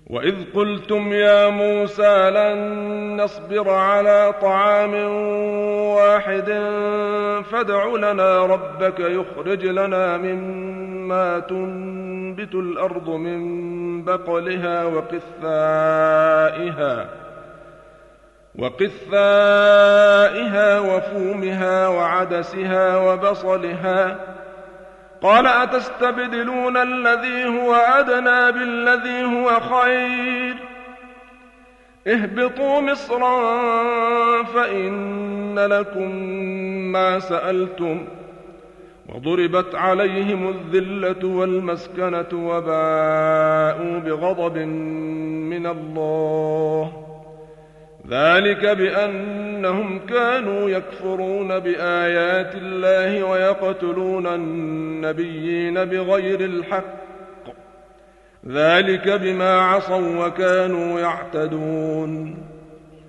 وإذ قلتم يا موسى لن نصبر على طعام واحد فادع لنا ربك يخرج لنا مما تنبت الأرض من بقلها وقثائها وفومها وعدسها وبصلها قال أتستبدلون الذي هو أدنى بالذي هو خير اهبطوا مصرا فإن لكم ما سألتم وضربت عليهم الذلة والمسكنة وباءوا بغضب من الله ذلك بأنهم كانوا يكفرون بآيات الله ويقتلون النبيين بغير الحق ذلك بما عصوا وكانوا يعتدون